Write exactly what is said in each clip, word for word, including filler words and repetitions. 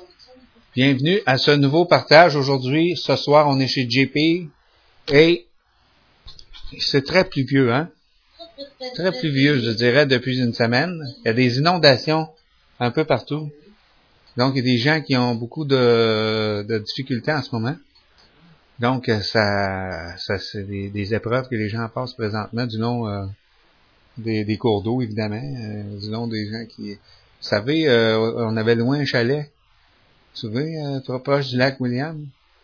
Bienvenue à ce nouveau partage. Aujourd'hui, ce soir, on est chez J P et c'est très pluvieux, hein? Très pluvieux, je dirais, depuis une semaine. Il y a des inondations un peu partout. Donc, il y a des gens qui ont beaucoup de, de difficultés en ce moment. Donc, ça, ça c'est des, des épreuves que les gens passent présentement, du nom euh, des, des cours d'eau, évidemment, euh, du nom des gens qui... Vous savez, euh, on avait loin un chalet, vous vous souvenez, euh, trop proche du lac William,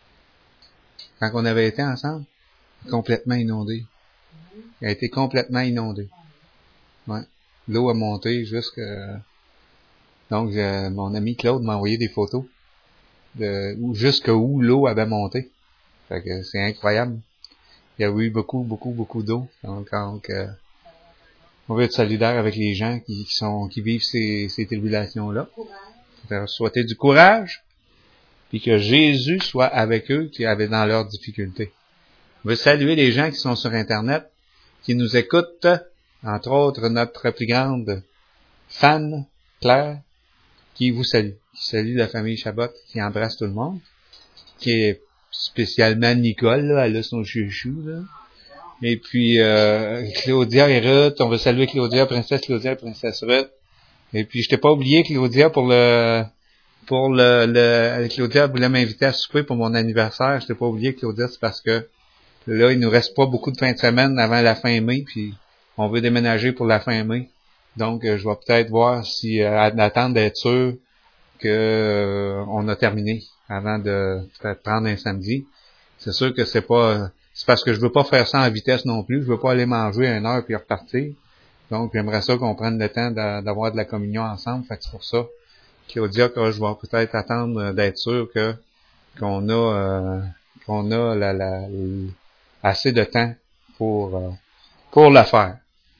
quand on avait été ensemble, complètement inondé. Il a été complètement inondé. Ouais. L'eau a monté jusque... Donc, euh, mon ami Claude m'a envoyé des photos de jusqu'où l'eau avait monté. Fait que c'est incroyable. Il y a eu beaucoup, beaucoup, beaucoup d'eau. Donc, donc euh, on veut être solidaire avec les gens qui, qui sont qui vivent ces, ces tribulations-là. Faire souhaiter du courage, puis que Jésus soit avec eux qui avaient dans leurs difficultés. On veut saluer les gens qui sont sur Internet, qui nous écoutent, entre autres notre plus grande fan, Claire, qui vous salue. Qui salue la famille Chabot, qui embrasse tout le monde, qui est spécialement Nicole, là, elle a son chouchou, là. Et puis, euh, Claudia et Ruth, on veut saluer Claudia, princesse Claudia et princesse Ruth. Et puis, je t'ai pas oublié, Claudia, pour le, pour le, le, Claudia voulait m'inviter à souper pour mon anniversaire. Je t'ai pas oublié, Claudia, c'est parce que là, il nous reste pas beaucoup de fin de semaine avant la fin mai, puis on veut déménager pour la fin mai. Donc, euh, je vais peut-être voir si, euh, attendre d'être sûr que, euh, on a terminé avant de peut-être prendre un samedi. C'est sûr que c'est pas, c'est parce que je veux pas faire ça en vitesse non plus. Je veux pas aller manger à une heure puis repartir. Donc, j'aimerais ça qu'on prenne le temps d'avoir de la communion ensemble. Fait que c'est pour ça, Claudia, que je vais peut-être attendre d'être sûr que, qu'on a, euh, qu'on a la, la, la, assez de temps pour, euh, pour le faire.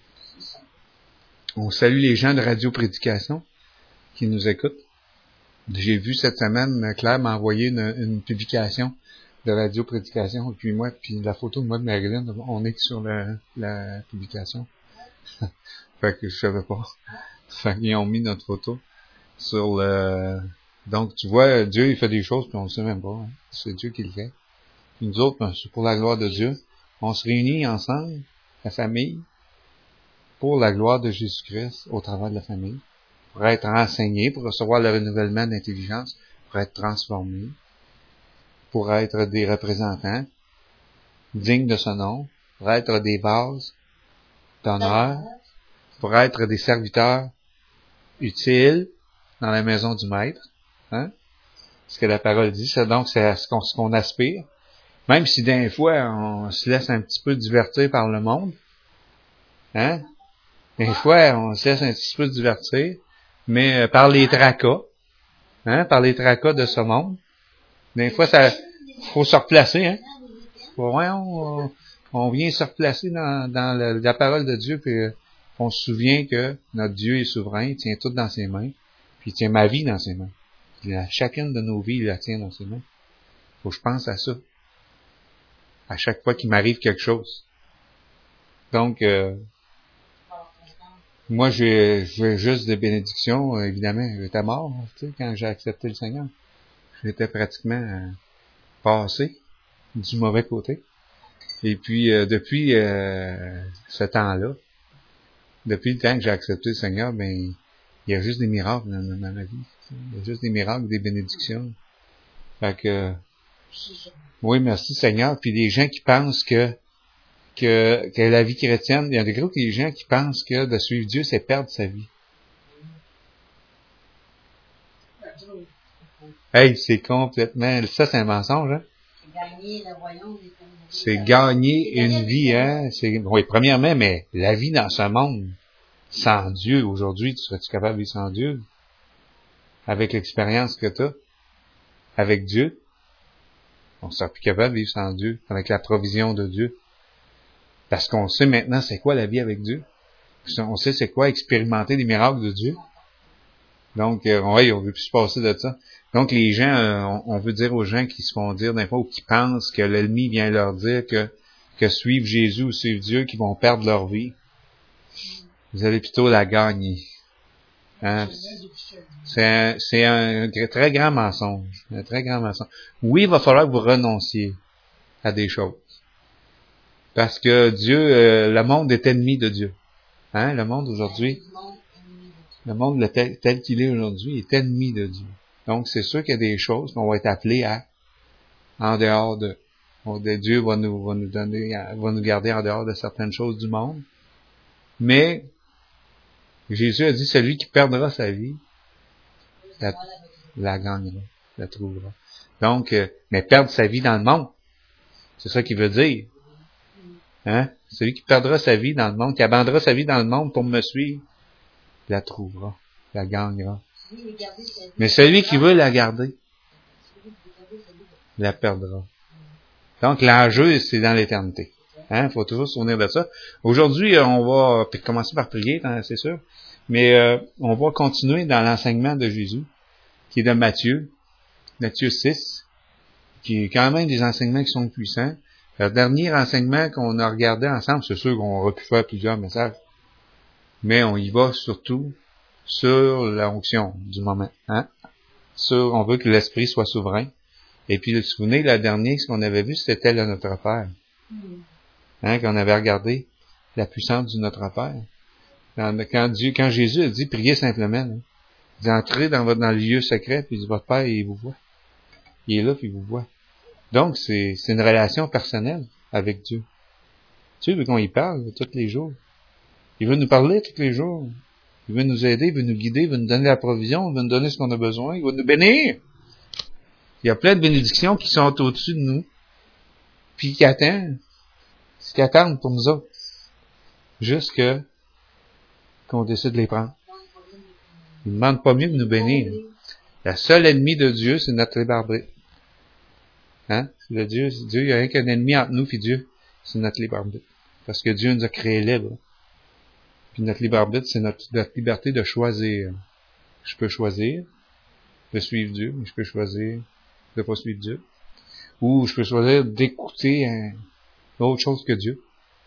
On salue les gens de Radio Prédication qui nous écoutent. J'ai vu cette semaine, Claire m'a envoyé une, une publication de Radio Prédication, et puis moi, puis la photo de moi de Marilyn, on est sur la, la publication. Fait que je savais pas. Fait qu'ils ont mis notre photo sur le... Donc, tu vois, Dieu, il fait des choses, puis on ne sait même pas. Hein. C'est Dieu qui le fait. Puis nous autres, ben, c'est pour la gloire de Dieu. On se réunit ensemble, la famille, pour la gloire de Jésus-Christ, au travers de la famille, pour être enseignés, pour recevoir le renouvellement d'intelligence, pour être transformés, pour être des représentants dignes de ce nom, pour être des bases d'honneur, pour être des serviteurs utiles dans la maison du Maître. Hein? Ce que la parole dit, c'est donc c'est à ce qu'on, ce qu'on aspire. Même si des fois, on se laisse un petit peu divertir par le monde. Hein? Des fois, on se laisse un petit peu divertir, mais par les tracas. Hein? Par les tracas de ce monde. Des fois, ça faut se replacer. Hein? Ouais, on, on vient se replacer dans, dans la, la parole de Dieu, puis on se souvient que notre Dieu est souverain, il tient tout dans ses mains, puis il tient ma vie dans ses mains. Il a, chacune de nos vies, il la tient dans ses mains. Faut que je pense à ça. À chaque fois qu'il m'arrive quelque chose. Donc, euh, moi, j'ai, j'ai juste des bénédictions, évidemment. J'étais mort, tu sais, quand j'ai accepté le Seigneur. J'étais pratiquement euh, passé du mauvais côté. Et puis, euh, depuis euh, ce temps-là, depuis le temps que j'ai accepté le Seigneur, ben, il y a juste des miracles dans, dans ma vie. Il y a juste des miracles, des bénédictions. Fait que, oui, merci Seigneur. Puis les gens qui pensent que, que, que la vie chrétienne, il y a des gros des gens qui pensent que de suivre Dieu, c'est perdre sa vie. Hey, c'est complètement, ça c'est un mensonge, hein? Gagner le royaume des C'est gagner une vie, hein? C'est, oui, premièrement, mais la vie dans ce monde, sans Dieu, aujourd'hui, tu serais-tu capable de vivre sans Dieu? Avec l'expérience que tu as, avec Dieu, on ne serait plus capable de vivre sans Dieu, avec la provision de Dieu. Parce qu'on sait maintenant c'est quoi la vie avec Dieu. On sait c'est quoi expérimenter les miracles de Dieu. Donc, euh, oui, on veut plus se passer de ça. Donc, les gens, euh, on, on veut dire aux gens qui se font dire d'un fois ou qui pensent que l'ennemi vient leur dire que, que suivre Jésus ou suivre Dieu, qu'ils vont perdre leur vie. Vous allez plutôt la gagner. Hein? C'est un, c'est un très grand mensonge. Un très grand mensonge. Oui, il va falloir que vous renonciez à des choses. Parce que Dieu, euh, le monde est ennemi de Dieu. Hein? Le monde aujourd'hui, le monde le tel, tel qu'il est aujourd'hui est ennemi de Dieu. Donc, c'est sûr qu'il y a des choses qu'on va être appelés à en dehors de, de Dieu va nous, va nous donner, va nous garder en dehors de certaines choses du monde. Mais, Jésus a dit, celui qui perdra sa vie, la, la gagnera, la trouvera. Donc, euh, mais perdre sa vie dans le monde, c'est ça qu'il veut dire. Hein? Celui qui perdra sa vie dans le monde, qui abandonnera sa vie dans le monde pour me suivre, la trouvera, la gagnera. Mais celui qui veut la garder, la perdra. Donc, l'enjeu, c'est dans l'éternité. Hein? Faut toujours se souvenir de ça. Aujourd'hui, on va commencer par prier, c'est sûr. Mais euh, on va continuer dans l'enseignement de Jésus, qui est de Matthieu, Matthieu six, qui est quand même des enseignements qui sont puissants. Le dernier enseignement qu'on a regardé ensemble, c'est sûr qu'on aurait pu faire plusieurs messages, mais on y va surtout sur l'onction du moment. Hein? Sur, on veut que l'Esprit soit souverain. Et puis, vous vous souvenez, la dernière, ce qu'on avait vu, c'était le Notre Père. Hein, qu'on avait regardé la puissance du Notre Père. Quand, quand Dieu, quand Jésus a dit, priez simplement, hein, il dit, entrez dans votre, dans le lieu secret, puis il dit, votre Père, il vous voit. Il est là, puis il vous voit. Donc, c'est, c'est une relation personnelle avec Dieu. Dieu veut qu'on y parle tous les jours. Il veut nous parler tous les jours. Il veut nous aider, il veut nous guider, il veut nous donner la provision, il veut nous donner ce qu'on a besoin, il veut nous bénir. Il y a plein de bénédictions qui sont au-dessus de nous, puis qui attendent, qui attendent pour nous autres, jusqu'à qu'on décide de les prendre. Il ne demande pas mieux de nous bénir. La seule ennemie de Dieu, c'est notre libre arbitre. Hein? Le Dieu, Dieu, il n'y a rien qu'un ennemi entre nous et Dieu, c'est notre libre arbitre. Parce que Dieu nous a créés libres. Puis notre libre arbitre, c'est notre, notre liberté de choisir. Je peux choisir de suivre Dieu, mais je peux choisir de pas suivre Dieu. Ou je peux choisir d'écouter un, autre chose que Dieu.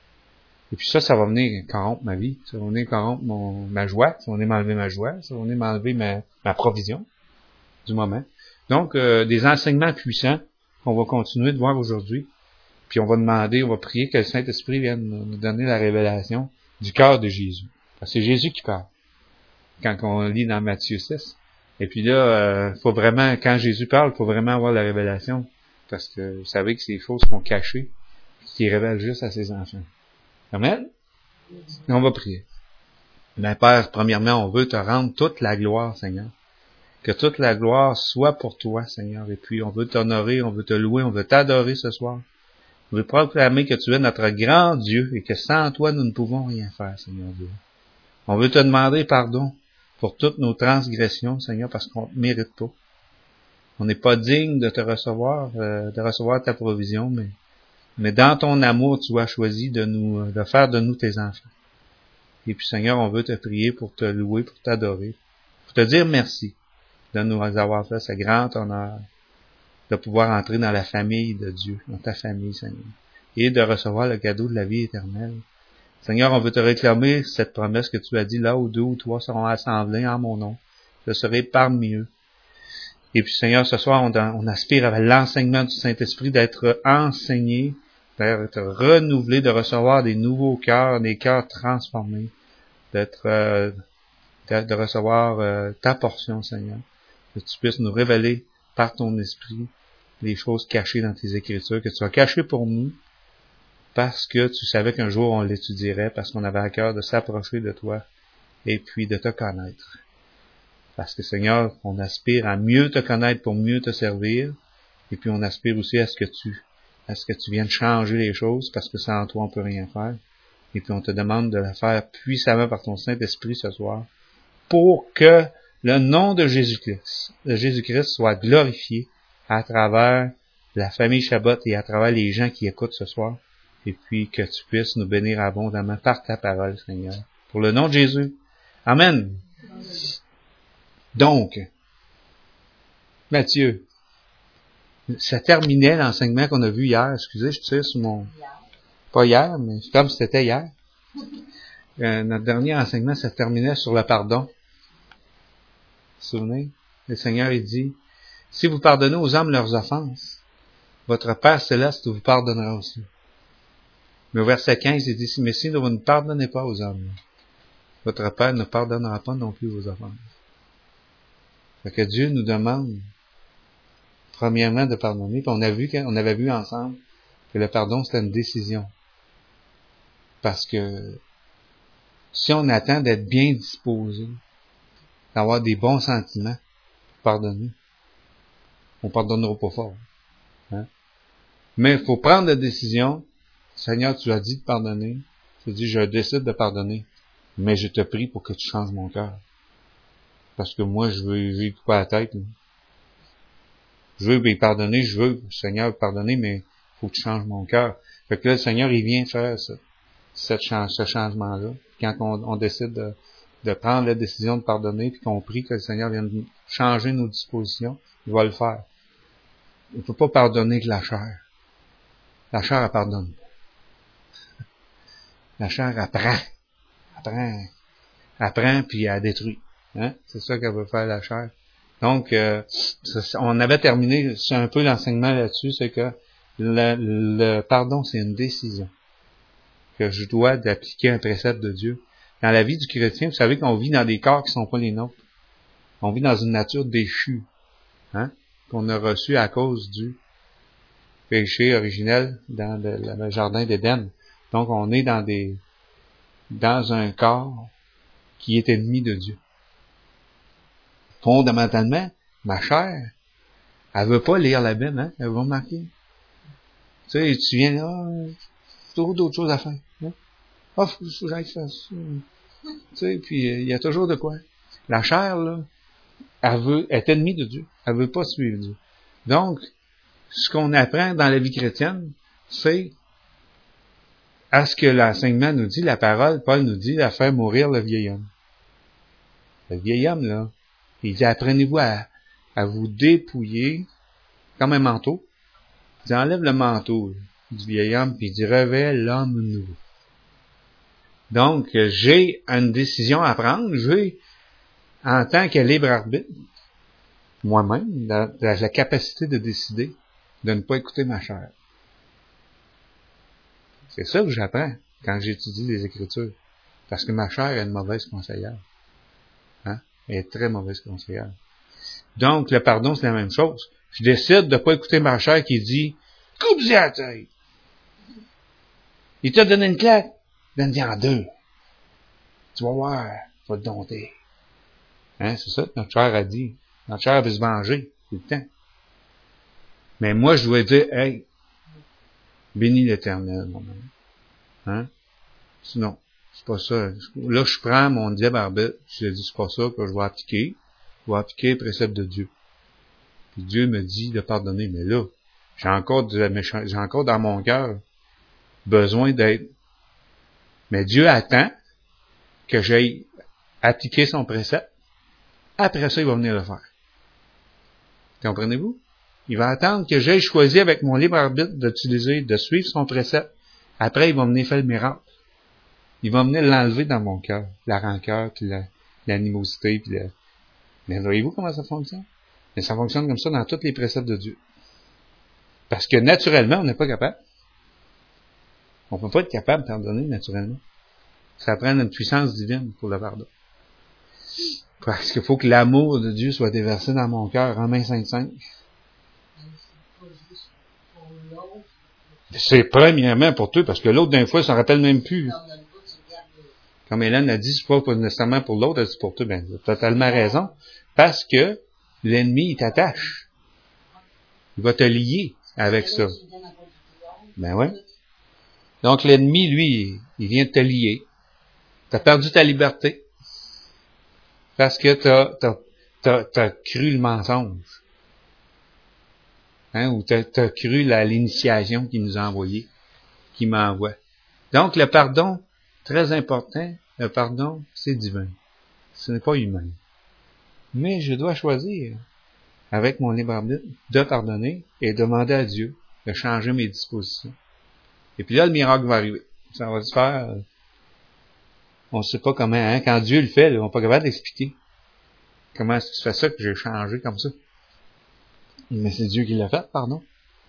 Et puis ça, ça va venir corrompre ma vie. Ça va venir corrompre mon, ma joie. Ça va venir m'enlever ma joie. Ça va venir m'enlever ma, ma provision du moment. Donc, euh, des enseignements puissants qu'on va continuer de voir aujourd'hui. Puis on va demander, on va prier que le Saint-Esprit vienne nous donner la révélation du cœur de Jésus. Parce que c'est Jésus qui parle. Quand on lit dans Matthieu six. Et puis là, euh, faut vraiment, quand Jésus parle, il faut vraiment avoir la révélation. Parce que vous savez que ces choses sont cachées, qu'il révèle juste à ses enfants. Amen? Et on va prier. Mais Père, premièrement, on veut te rendre toute la gloire, Seigneur. Que toute la gloire soit pour toi, Seigneur. Et puis, on veut t'honorer, on veut te louer, on veut t'adorer ce soir. On veut proclamer que tu es notre grand Dieu et que sans toi, nous ne pouvons rien faire, Seigneur Dieu. On veut te demander pardon pour toutes nos transgressions, Seigneur, parce qu'on ne mérite pas. On n'est pas digne de te recevoir, euh, de recevoir ta provision, mais, mais dans ton amour, tu as choisi de nous, de faire de nous tes enfants. Et puis, Seigneur, on veut te prier pour te louer, pour t'adorer, pour te dire merci de nous avoir fait ce grand honneur de pouvoir entrer dans la famille de Dieu, dans ta famille, Seigneur, et de recevoir le cadeau de la vie éternelle. Seigneur, on veut te réclamer cette promesse que tu as dit, là où deux ou trois seront assemblés en mon nom, je serai parmi eux. Et puis, Seigneur, ce soir, on, on aspire à l'enseignement du Saint-Esprit d'être enseigné, d'être renouvelé, de recevoir des nouveaux cœurs, des cœurs transformés, d'être, euh, de, de recevoir euh, ta portion, Seigneur, que tu puisses nous révéler par ton esprit les choses cachées dans tes Écritures, que tu as cachées pour nous, parce que tu savais qu'un jour on l'étudierait, parce qu'on avait à cœur de s'approcher de toi, et puis de te connaître. Parce que, Seigneur, on aspire à mieux te connaître pour mieux te servir, et puis on aspire aussi à ce que tu, à ce que tu viennes changer les choses, parce que sans toi on peut rien faire. Et puis on te demande de le faire puissamment par ton Saint-Esprit ce soir, pour que le nom de Jésus-Christ, de Jésus-Christ soit glorifié à travers la famille Chabot et à travers les gens qui écoutent ce soir, et puis que tu puisses nous bénir abondamment par ta parole, Seigneur. Pour le nom de Jésus. Amen. Donc, Matthieu, ça terminait l'enseignement qu'on a vu hier. Excusez, je tire sur mon... Pas hier, mais c'est comme si c'était hier. Euh, notre dernier enseignement, ça terminait sur le pardon. souvenez? Le Seigneur, il dit, si vous pardonnez aux hommes leurs offenses, votre Père céleste vous pardonnera aussi. Mais au verset quinze, il dit, mais si vous ne pardonnez pas aux hommes, votre Père ne pardonnera pas non plus vos offenses. Fait que Dieu nous demande, premièrement, de pardonner. Puis on a vu, on avait vu ensemble que le pardon, c'était une décision. Parce que si on attend d'être bien disposé, d'avoir des bons sentiments, pardonner, on pardonnera pas fort. Hein? Mais il faut prendre la décision. Seigneur, tu as dit de pardonner. Tu as dit, je décide de pardonner. Mais je te prie pour que tu changes mon cœur. Parce que moi, je veux vivre pas la tête. Là. Je veux bien pardonner, je veux, Seigneur, pardonner, mais il faut que tu changes mon cœur. Fait que là, le Seigneur, il vient faire ça, cette, ce changement-là. Quand on, on décide de, de prendre la décision de pardonner, puis qu'on prie que le Seigneur vienne changer nos dispositions, il va le faire. Il ne faut pas pardonner que la chair. La chair, elle pardonne. La chair, elle prend. Elle prend, elle prend puis elle détruit. Hein? C'est ça qu'elle veut faire, la chair. Donc, euh, on avait terminé, c'est un peu l'enseignement là-dessus, c'est que le, le pardon, c'est une décision que je dois d'appliquer un précepte de Dieu. Dans la vie du chrétien, vous savez qu'on vit dans des corps qui ne sont pas les nôtres. On vit dans une nature déchue, hein, qu'on a reçue à cause du péché originel dans le, le jardin d'Éden. Donc, on est dans des dans un corps qui est ennemi de Dieu. Fondamentalement, ma chair, elle veut pas lire la Bible, hein? Elle va remarquer. Tu sais, tu viens là, ah, toujours d'autres choses à faire. Hein? Ah, faut, faut que j'aille faire ça. Tu sais, puis il y a toujours de quoi. La chair, là, elle veut, elle est ennemie de Dieu. Elle veut pas suivre Dieu. Donc, ce qu'on apprend dans la vie chrétienne, c'est à ce que l'enseignement nous dit, la parole, Paul nous dit, à faire mourir le vieil homme. Le vieil homme, là, il dit, apprenez-vous à, à vous dépouiller comme un manteau. Il dit, enlève le manteau du vieil homme, puis il dit, revêt l'homme nouveau. Donc, j'ai une décision à prendre. J'ai, en tant que libre arbitre, moi-même, la, la capacité de décider de ne pas écouter ma chair. C'est ça que j'apprends quand j'étudie les Écritures. Parce que ma chair est une mauvaise conseillère. Hein? Elle est très mauvaise conseillère. Donc, le pardon, c'est la même chose. Je décide de ne pas écouter ma chair qui dit « Coupe-y la tête! » Il t'a donné une claque, donne-y en deux. Tu vas voir, tu vas te dompter. Hein? C'est ça que notre chair a dit. Notre chair veut se venger tout le temps. Mais moi, je dois dire « Hey, bénis l'Éternel, mon ami. » Hein? Sinon, c'est pas ça. Là, je prends mon libre arbitre, je dis, c'est pas ça que je vais appliquer. Je vais appliquer le précepte de Dieu. Puis Dieu me dit de pardonner. Mais là, j'ai encore, de, j'ai encore dans mon cœur besoin d'être. Mais Dieu attend que j'aille appliquer son précepte. Après ça, il va venir le faire. Comprenez-vous? Il va attendre que j'aille choisi avec mon libre arbitre d'utiliser, de suivre son précepte. Après, il va venir faire le miracle. Il va venir l'enlever dans mon cœur. La rancœur, puis la, l'animosité, puis la... Mais voyez-vous comment ça fonctionne? Mais ça fonctionne comme ça dans tous les préceptes de Dieu. Parce que naturellement, on n'est pas capable. On ne peut pas être capable de pardonner naturellement. Ça prend une puissance divine pour le pardon. Parce qu'il faut que l'amour de Dieu soit déversé dans mon cœur en main cinq-cinq. C'est premièrement pour toi, parce que l'autre, d'un fois, il s'en rappelle même plus. Comme Hélène a dit, c'est pas nécessairement pour l'autre, elle dit pour toi. Ben, tu as totalement raison. Parce que l'ennemi, il t'attache. Il va te lier avec ça. Ben ouais. Donc, l'ennemi, lui, il vient de te lier. Tu as perdu ta liberté. Parce que tu as, t'as, t'as, t'as cru le mensonge. Hein, ou tu as cru la, l'initiation qu'il nous a envoyée, qu'il m'envoie. Donc, le pardon, très important, le pardon, c'est divin. Ce n'est pas humain. Mais je dois choisir, avec mon libre arbitre, de pardonner et demander à Dieu de changer mes dispositions. Et puis là, le miracle va arriver. Ça va se faire, euh, on ne sait pas comment, hein. Quand Dieu le fait, là, on n'est pas capable d'expliquer. Comment est-ce que tu fais ça que j'ai changé comme ça? Mais c'est Dieu qui l'a fait, pardon.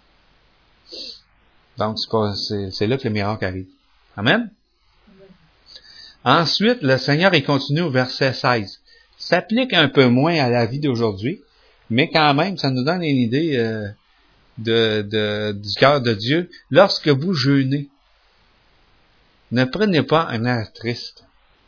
Donc, c'est pas, c'est, c'est là que le miracle arrive. Amen? Ensuite, le Seigneur, il continue au verset seize. Ça s'applique un peu moins à la vie d'aujourd'hui, mais quand même, ça nous donne une idée euh, de, de, du cœur de Dieu. Lorsque vous jeûnez, ne prenez pas un air triste,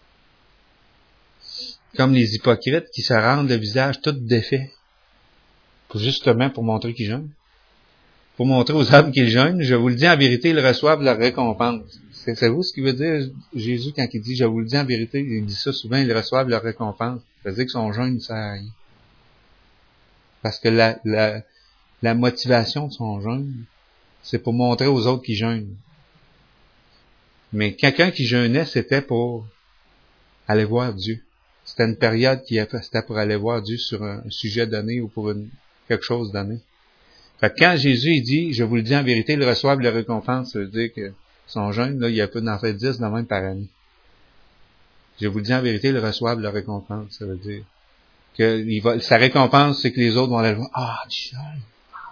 comme les hypocrites qui se rendent le visage tout défait, pour justement pour montrer qu'ils jeûnent. Pour montrer aux hommes qu'ils jeûnent, je vous le dis en vérité, ils reçoivent leur récompense. C'est, c'est vous ce qu'il veut dire, Jésus, quand il dit, je vous le dis en vérité, il dit ça souvent, ils reçoivent leur récompense. Ça veut dire que son jeûne ne sert à rien. Parce que la, la, la motivation de son jeûne, c'est pour montrer aux autres qu'ils jeûnent. Mais quelqu'un qui jeûnait, c'était pour aller voir Dieu. C'était une période qui c'était pour aller voir Dieu sur un sujet donné ou pour une, quelque chose donné. Fait que quand Jésus il dit, je vous le dis en vérité, ils reçoivent leur récompense, ça veut dire que son jeûne, là, il y a peu d'en fait dix de même par année. Je vous le dis en vérité, ils reçoivent leur récompense, ça veut dire que il va, sa récompense, c'est que les autres vont aller voir, ah, tu jeûnes.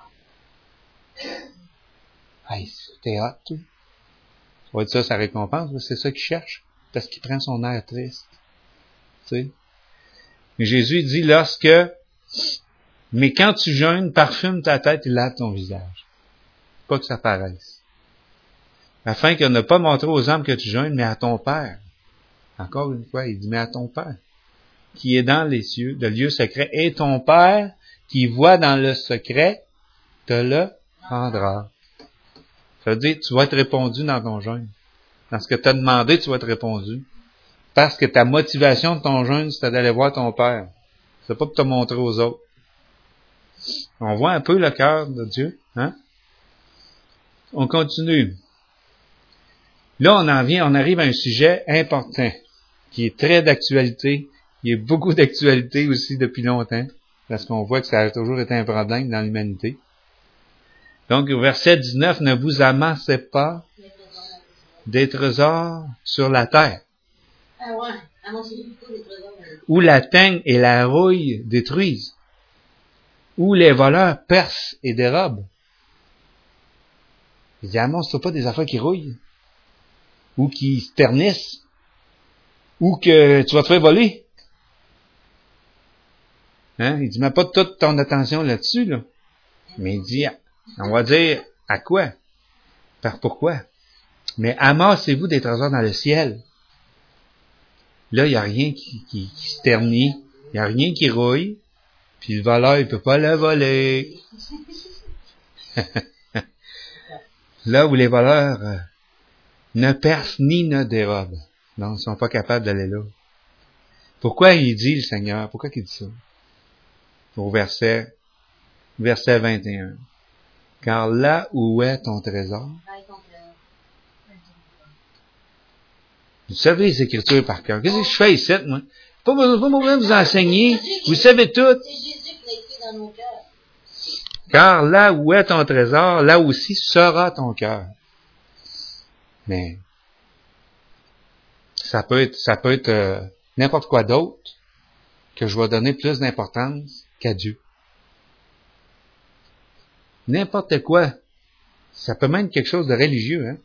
Hey, c'était hot, tout. Ça va être ça sa récompense, c'est ça qu'il cherche, parce qu'il prend son air triste. Tu sais. Mais Jésus dit, lorsque, mais quand tu jeûnes, parfume ta tête et lave ton visage. Pas que ça paraisse. Afin que ne pas montrer aux hommes que tu jeûnes, mais à ton Père. Encore une fois, il dit, mais à ton Père, qui est dans les cieux, le lieu secret, et ton Père, qui voit dans le secret, te le rendra. Ça veut dire, tu vas être répondu dans ton jeûne. Dans ce que tu as demandé, tu vas être répondu. Parce que ta motivation de ton jeûne, c'était d'aller voir ton Père. C'est pas pour te montrer aux autres. On voit un peu le cœur de Dieu, hein? On continue. Là, on en vient, on arrive à un sujet important, qui est très d'actualité. Il y a beaucoup d'actualité aussi depuis longtemps, parce qu'on voit que ça a toujours été un problème dans l'humanité. Donc, au verset dix-neuf, ne vous amassez pas des trésors sur la terre, Ah ouais, amassez plutôt des trésors. où la teigne et la rouille détruisent, où les voleurs percent et dérobent. Il dit, amasse-toi pas des affaires qui rouillent, ou qui se ternissent, ou que tu vas te faire voler. Hein? Il dit, mets pas toute ton attention là-dessus, là. Mais il dit, on va dire, à quoi? Par pourquoi? Mais amassez-vous des trésors dans le ciel. Là, il n'y a rien qui, qui, qui se ternit, il n'y a rien qui rouille, puis le voleur, il peut pas le voler. Là où les voleurs euh, ne percent ni ne dérobent. Non, ils sont pas capables d'aller là. Pourquoi il dit le Seigneur? Pourquoi il dit ça? Au verset, verset vingt et un. Car là où est ton trésor? Vous savez les Écritures par cœur. Qu'est-ce que je fais ici, moi? Pas besoin de vous enseigner. Vous savez tout. C'est Jésus qui l'a écrit dans nos cœurs. Car là où est ton trésor, là aussi sera ton cœur. Mais ça peut être, ça peut être euh, n'importe quoi d'autre que je vais donner plus d'importance qu'à Dieu. N'importe quoi. Ça peut même être quelque chose de religieux, hein.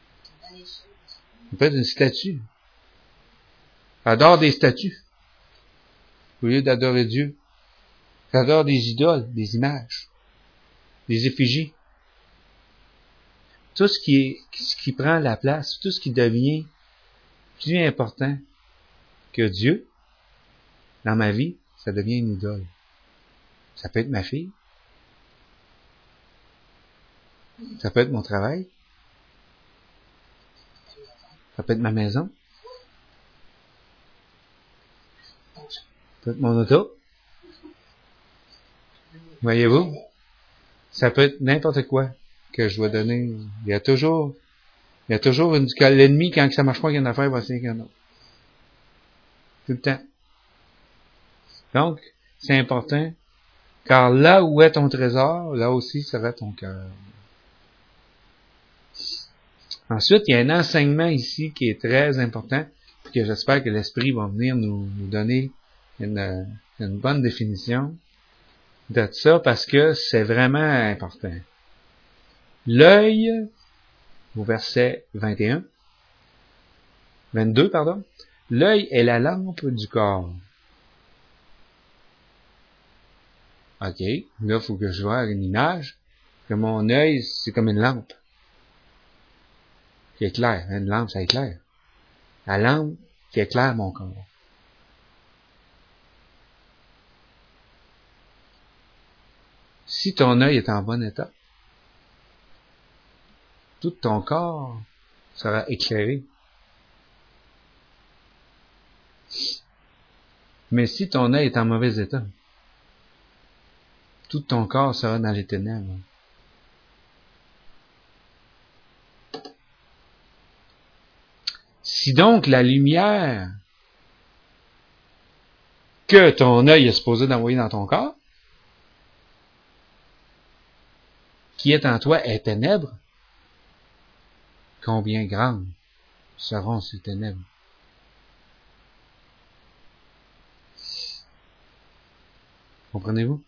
Ça peut être une statue. Adore des statues au lieu d'adorer Dieu. Adore des idoles, des images, des effigies. Tout ce qui est, ce qui prend la place, tout ce qui devient plus important que Dieu dans ma vie, ça devient une idole. Ça peut être ma fille. Ça peut être mon travail. Ça peut être ma maison. Ça peut être mon auto. Voyez-vous? Ça peut être n'importe quoi que je dois donner. Il y a toujours, il y a toujours une, l'ennemi, quand ça marche pas, il y a une affaire, il va essayer qu'il y en a. Tout le temps. Donc, c'est important, car là où est ton trésor, là aussi sera ton cœur. Ensuite, il y a un enseignement ici qui est très important, puis que j'espère que l'Esprit va venir nous, nous donner une, C'est une bonne définition de ça parce que c'est vraiment important. L'œil, au verset vingt et un, vingt-deux, pardon, l'œil est la lampe du corps. OK, là, il faut que je vois une image, que mon œil, c'est comme une lampe qui éclaire. Une lampe, ça éclaire. La lampe qui éclaire mon corps. Si ton œil est en bon état, tout ton corps sera éclairé. Mais si ton œil est en mauvais état, tout ton corps sera dans les ténèbres. Si donc la lumière que ton œil est supposé d'envoyer dans ton corps, qui est en toi, est ténèbres, combien grandes seront ces ténèbres? Comprenez-vous?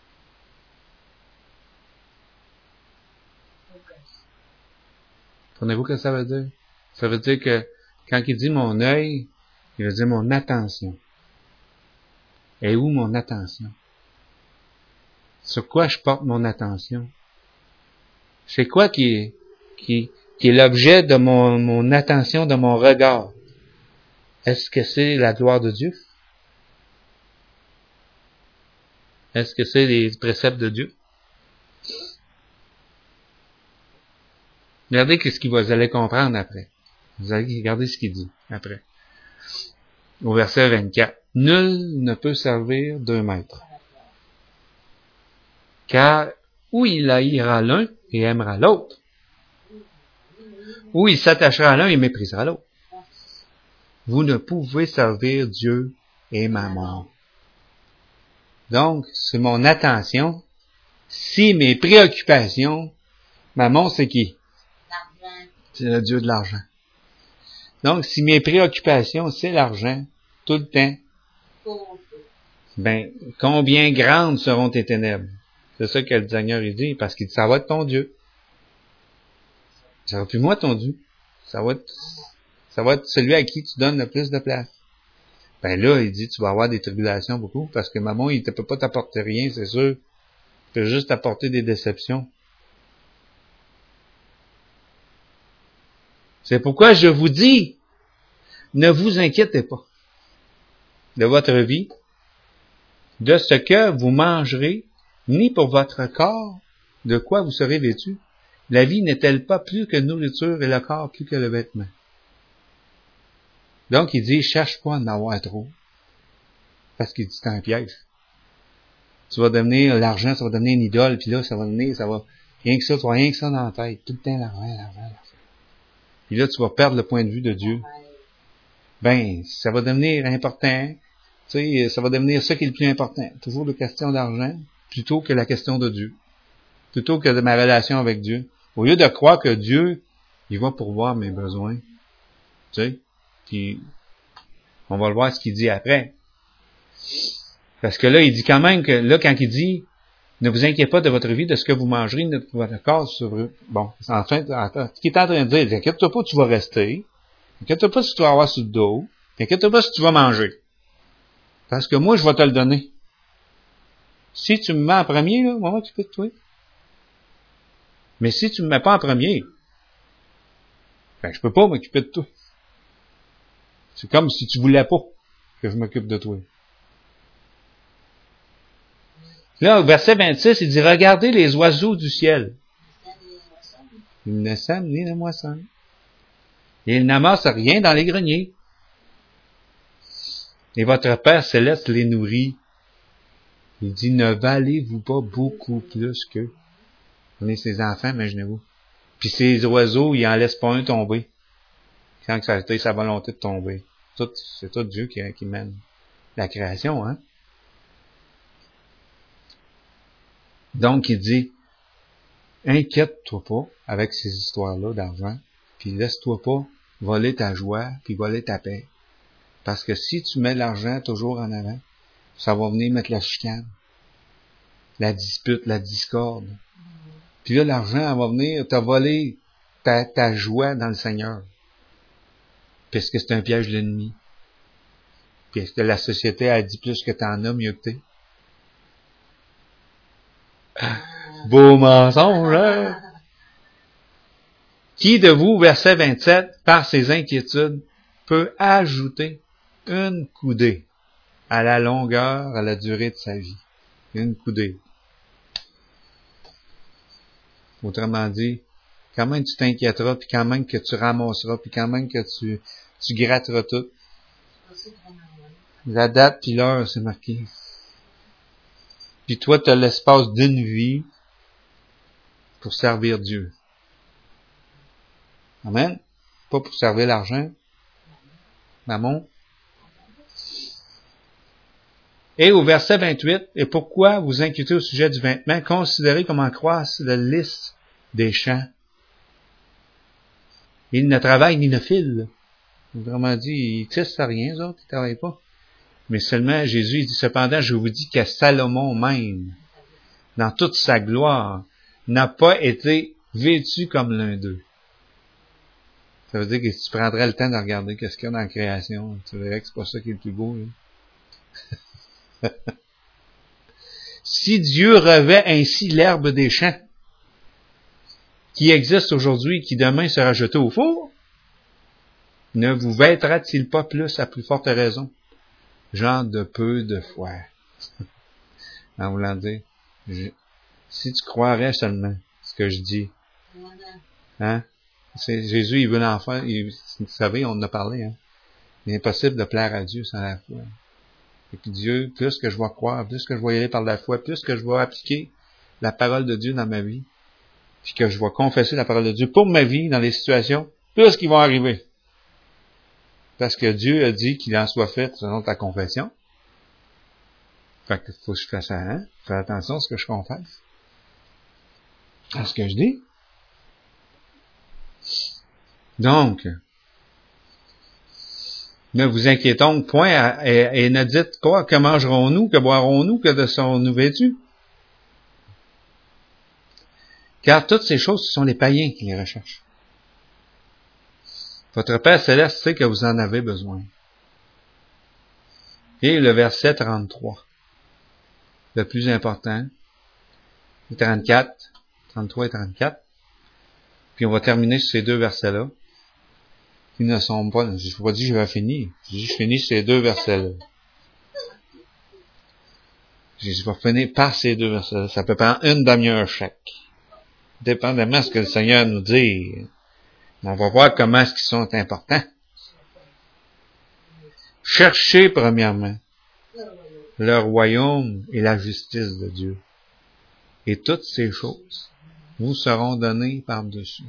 Comprenez-vous ce que ça veut dire? Ça veut dire que quand il dit mon œil, il veut dire mon attention. Et où mon attention? Sur quoi je porte mon attention? C'est quoi qui est, qui, qui est l'objet de mon, mon attention, de mon regard? Est-ce que c'est la gloire de Dieu? Est-ce que c'est les préceptes de Dieu? Regardez ce qu'il va, vous allez comprendre après. Vous allez regarder ce qu'il dit après. Au verset vingt-quatre. Nul ne peut servir deux maîtres. Car ou il haïra l'un et aimera l'autre, ou il s'attachera à l'un et méprisera l'autre. Vous ne pouvez servir Dieu et Mammon. Donc, c'est mon attention. Si mes préoccupations, Mammon, c'est qui? L'argent. C'est le Dieu de l'argent. Donc, si mes préoccupations, c'est l'argent, tout le temps, ben, combien grandes seront tes ténèbres? C'est ça que le Seigneur il dit, parce qu'il dit, ça va être ton Dieu. Ça va plus moi ton Dieu. Ça va être, ça va être celui à qui tu donnes le plus de place. Ben là, il dit, tu vas avoir des tribulations beaucoup, parce que Mammon, il ne peut pas t'apporter rien, c'est sûr. Il peut juste t'apporter des déceptions. C'est pourquoi je vous dis, ne vous inquiétez pas de votre vie, de ce que vous mangerez, ni pour votre corps, de quoi vous serez vêtus. La vie n'est-elle pas plus que nourriture et le corps plus que le vêtement? Donc, il dit, cherche pas à en avoir trop. Parce qu'il dit, c'est un piège. Tu vas devenir, l'argent, ça va devenir une idole, puis là, ça va devenir, ça va, rien que ça, tu vas rien que ça dans la tête. Tout le temps, l'argent, l'argent, l'argent. Puis là, tu vas perdre le point de vue de Dieu. Ben, ça va devenir important. Tu sais, ça va devenir ça qui est le plus important. Toujours la question d'argent, plutôt que la question de Dieu. Plutôt que de ma relation avec Dieu. Au lieu de croire que Dieu, il va pourvoir mes besoins. Tu sais, puis on va le voir ce qu'il dit après. Parce que là, il dit quand même que, là, quand il dit, ne vous inquiétez pas de votre vie, de ce que vous mangerez, de votre corps sur eux. Bon, en fait, ce qu'il est en train de dire, inquiète-toi pas, tu vas rester. Inquiète-toi pas si tu vas avoir sur le dos. Inquiète-toi pas si tu vas manger. Parce que moi, je vais te le donner. Si tu me mets en premier, là, moi, tu peux te toi. Mais si tu me mets pas en premier, ben, je peux pas m'occuper de toi. C'est comme si tu voulais pas que je m'occupe de toi. Là, au verset vingt-six, il dit, regardez les oiseaux du ciel. Ils ne sèment ni ne moissonnent. Et ils n'amassent rien dans les greniers. Et votre Père céleste les nourrit. Il dit, ne valez-vous pas beaucoup plus qu'eux? On est ses enfants, imaginez-vous. Puis ces oiseaux, ils en laissent pas un tomber. Quand ça a été sa volonté de tomber. Tout, c'est tout Dieu qui, qui mène la création, hein. Donc, il dit, inquiète-toi pas avec ces histoires-là d'argent, puis laisse-toi pas voler ta joie, puis voler ta paix. Parce que si tu mets l'argent toujours en avant, ça va venir mettre la chicane, la dispute, la discorde. Puis là, l'argent, elle va venir te voler ta, ta joie dans le Seigneur. Puisque c'est un piège de l'ennemi. Puisque la société a dit plus que t'en as, mieux que t'es. Beau mensonge, hein? Qui de vous, verset vingt-sept, par ses inquiétudes, peut ajouter une coudée à la longueur, à la durée de sa vie? Une coudée. Autrement dit, quand même tu t'inquiéteras, puis quand même que tu ramasseras, puis quand même que tu, tu gratteras tout. La date puis l'heure, c'est marqué. Puis toi, tu as l'espace d'une vie pour servir Dieu. Amen? Pas pour servir l'argent. Mammon. Et au verset vingt-huit, et pourquoi vous inquiétez au sujet du vêtement? Considérez comment croissent la liste des champs. Ils ne travaillent ni ne filent. Autrement dit, ils tissent à rien, eux autres, ils ne travaillent pas. Mais seulement, Jésus, il dit, cependant, je vous dis que Salomon même, dans toute sa gloire, n'a pas été vêtu comme l'un d'eux. Ça veut dire que si tu prendrais le temps de regarder qu'est-ce qu'il y a dans la création, tu verrais que c'est pas ça qui est le plus beau, là. Si Dieu revêt ainsi l'herbe des champs, qui existe aujourd'hui, qui demain sera jeté au four, ne vous vêtera-t-il pas plus à plus forte raison? Genre de peu de foi. En voulant dire, je, si tu croirais seulement ce que je dis. Hein? C'est, Jésus, il veut l'en faire. Il, vous savez, on en a parlé, hein? Il est impossible de plaire à Dieu sans la foi. Et puis Dieu, plus que je vais croire, plus que je vais y aller par la foi, plus que je vais appliquer la parole de Dieu dans ma vie, puis que je vais confesser la parole de Dieu pour ma vie, dans les situations, plus qu'ils vont arriver. Parce que Dieu a dit qu'il en soit fait selon ta confession. Fait que faut que je fasse ça, hein? Fais attention à ce que je confesse. À ce que je dis. Donc, ne vous inquiétons point à, et, et ne dites quoi, que mangerons-nous, que boirons-nous, que de serons-nous vêtus? Car toutes ces choses, ce sont les païens qui les recherchent. Votre Père Céleste sait que vous en avez besoin. Et le verset trente-trois, le plus important, trente-quatre, trente-trois et trente-quatre, puis on va terminer sur ces deux versets-là, qui ne sont pas, je ne pas dit que je vais finir, je dis je finis sur ces deux versets-là. Je dis je vais finir par ces deux versets-là, ça peut prendre une demi-heure chaque. Dépendamment de ce que le Seigneur nous dit. On va voir comment est-ce qu'ils sont importants. Cherchez premièrement le royaume et la justice de Dieu. Et toutes ces choses vous seront données par-dessus.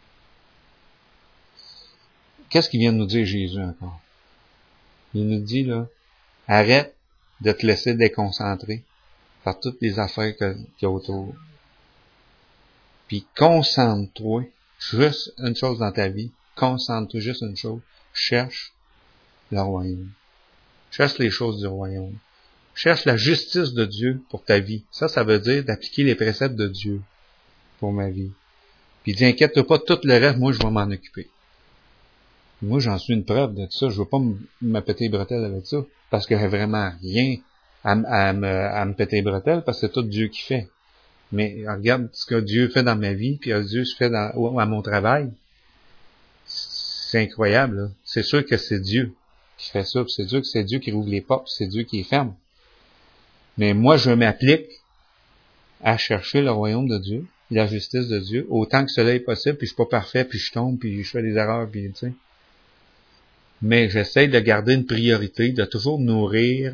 Qu'est-ce qu'il vient de nous dire Jésus encore? Il nous dit là, arrête de te laisser déconcentrer par toutes les affaires qu'il y a autour. Puis concentre-toi juste une chose dans ta vie. Concentre-toi juste une chose. Cherche le royaume. Cherche les choses du royaume. Cherche la justice de Dieu pour ta vie. Ça, ça veut dire d'appliquer les préceptes de Dieu pour ma vie. Puis dis, inquiète-toi pas, tout le reste, moi, je vais m'en occuper. Moi, j'en suis une preuve de ça. Je veux pas me péter les bretelles avec ça. Parce qu'il n'y a vraiment rien à, à, me, à me péter les bretelles, parce que c'est tout Dieu qui fait. Mais regarde ce que Dieu fait dans ma vie, puis Dieu se fait dans, à mon travail. C'est incroyable, là. C'est sûr que c'est Dieu qui fait ça, puis c'est sûr que c'est Dieu qui rouvre les portes, puis c'est Dieu qui les ferme. Mais moi, je m'applique à chercher le royaume de Dieu, la justice de Dieu, autant que cela est possible, puis je suis pas parfait, puis je tombe, puis je fais des erreurs, puis tu sais. Mais j'essaie de garder une priorité, de toujours nourrir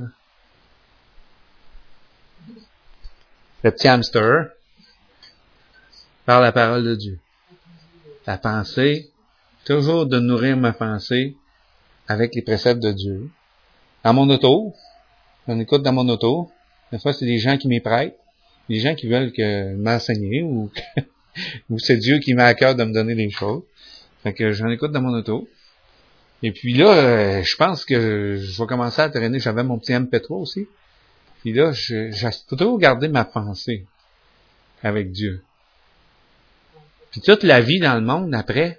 le petit hamster par la parole de Dieu. La pensée, toujours de nourrir ma pensée avec les préceptes de Dieu. Dans mon auto, on écoute dans mon auto, des fois c'est des gens qui m'y prêtent, des gens qui veulent que m'enseigner ou, que, ou c'est Dieu qui m'a à cœur de me donner des choses. Fait que j'en écoute dans mon auto. Et puis là, euh, je pense que je vais commencer à traîner, j'avais mon petit M P trois aussi. Puis là, je, je faut toujours garder ma pensée avec Dieu. Puis toute la vie dans le monde après,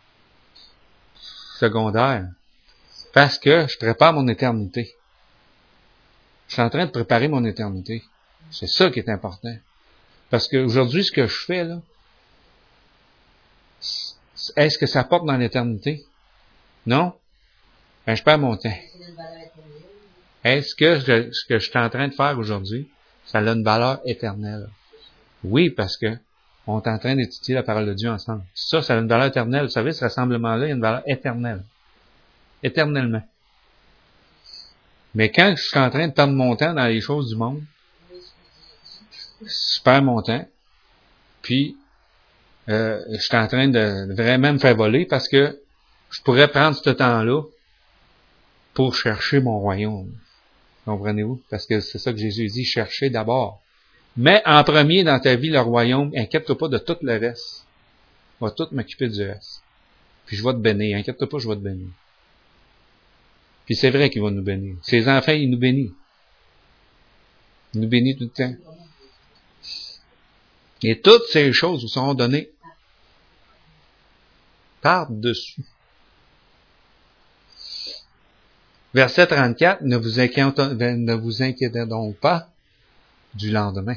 secondaire, parce que je prépare mon éternité. Je suis en train de préparer mon éternité. C'est ça qui est important. Parce qu'aujourd'hui, ce que je fais, là, est-ce que ça porte dans l'éternité? Non? Ben, je perds mon temps. Est-ce que je, ce que je suis en train de faire aujourd'hui, ça a une valeur éternelle? Oui, parce que on est en train d'étudier la parole de Dieu ensemble. Ça, ça a une valeur éternelle. Vous savez, ce rassemblement-là, il y a une valeur éternelle. Éternellement. Mais quand je suis en train de perdre mon temps dans les choses du monde, je perds mon temps, puis euh, je suis en train de vraiment me faire voler parce que je pourrais prendre ce temps-là pour chercher mon royaume. Comprenez-vous? Parce que c'est ça que Jésus dit, cherchez d'abord. Mais en premier dans ta vie, le royaume, inquiète-toi pas de tout le reste. Je vais tout m'occuper du reste. Puis je vais te bénir. Inquiète-toi pas, je vais te bénir. Puis c'est vrai qu'il va nous bénir. Ses enfants, il nous bénit. Il nous bénit tout le temps. Et toutes ces choses vous seront données par-dessus. Verset trente-quatre, ne vous inquiétez, ne vous inquiétez donc pas du lendemain.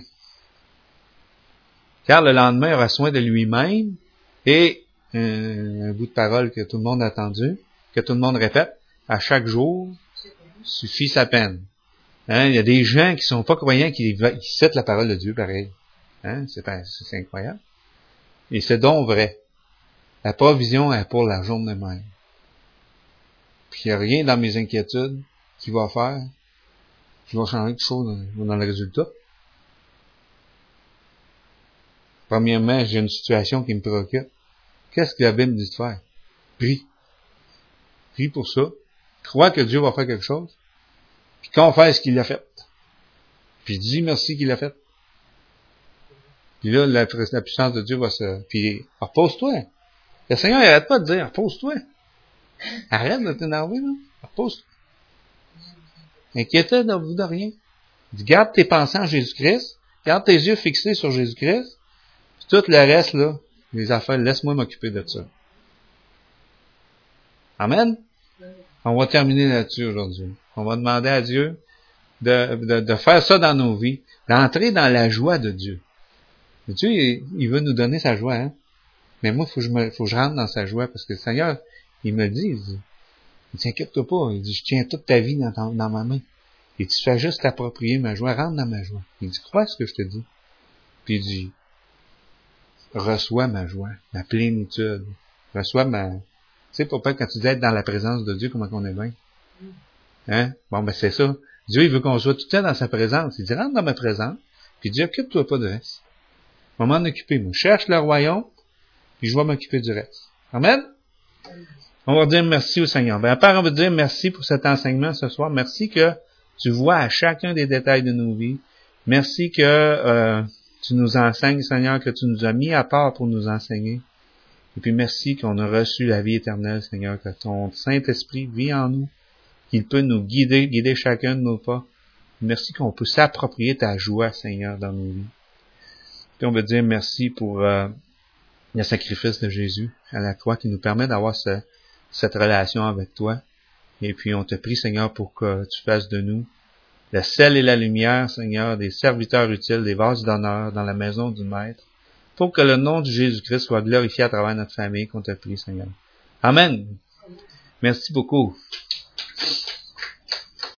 Car le lendemain aura soin de lui-même, et euh, un bout de parole que tout le monde a entendu, que tout le monde répète, à chaque jour suffit sa peine. Hein, il y a des gens qui sont pas croyants qui, qui citent la parole de Dieu pareil. Hein, c'est, c'est incroyable. Et c'est donc vrai. La provision est pour la journée même. Puis il n'y a rien dans mes inquiétudes qui va faire, qui va changer quelque chose dans, dans le résultat. Premièrement, j'ai une situation qui me préoccupe. Qu'est-ce que la Bible dit de faire? Prie. Prie pour ça. Crois que Dieu va faire quelque chose. Puis confesse qu'il l'a fait. Puis dis merci qu'il l'a fait. Puis là, la, la puissance de Dieu va se... Puis repose-toi. Le Seigneur n'arrête pas de dire, repose-toi. Arrête de t'énerver, là. Repose-toi. Inquiète-vous de rien. Dis, garde tes pensées en Jésus-Christ. Garde tes yeux fixés sur Jésus-Christ. Puis tout le reste, là, les affaires, laisse-moi m'occuper de ça. Amen? On va terminer là-dessus aujourd'hui. On va demander à Dieu de, de, de faire ça dans nos vies, d'entrer dans la joie de Dieu. Dieu, il, il veut nous donner sa joie, hein? Mais moi, il faut que je me, faut que je rentre dans sa joie, parce que le Seigneur, il me le dit, il dit, il dit, inquiète-toi pas, il dit, je tiens toute ta vie dans, ton, dans ma main. Et tu fais juste t'approprier ma joie, rentre dans ma joie. Il dit, crois ce que je te dis. Puis il dit, reçois ma joie, ma plénitude, reçois ma... Tu sais, pour pas quand tu dis être dans la présence de Dieu, comment qu'on est bien. Hein? Bon, ben c'est ça. Dieu, il veut qu'on soit tout le temps dans sa présence. Il dit, rentre dans ma présence, puis il dit, occupe-toi pas de reste. Je vais m'en occuper, moi. Cherche le royaume, puis je vais m'occuper du reste. Amen? On va dire merci au Seigneur. Ben, Père, on va dire merci pour cet enseignement ce soir. Merci que tu vois à chacun des détails de nos vies. Merci que euh, tu nous enseignes, Seigneur, que tu nous as mis à part pour nous enseigner. Et puis merci qu'on a reçu la vie éternelle, Seigneur, que ton Saint-Esprit vit en nous, qu'il peut nous guider, guider chacun de nos pas. Merci qu'on peut s'approprier ta joie, Seigneur, dans nos vies. Puis on veut dire merci pour euh, le sacrifice de Jésus à la croix qui nous permet d'avoir ce, cette relation avec toi. Et puis on te prie, Seigneur, pour que tu fasses de nous le sel et la lumière, Seigneur, des serviteurs utiles, des vases d'honneur dans la maison du Maître, pour que le nom de Jésus-Christ soit glorifié à travers notre famille, qu'on te prie, Seigneur. Amen. Merci beaucoup.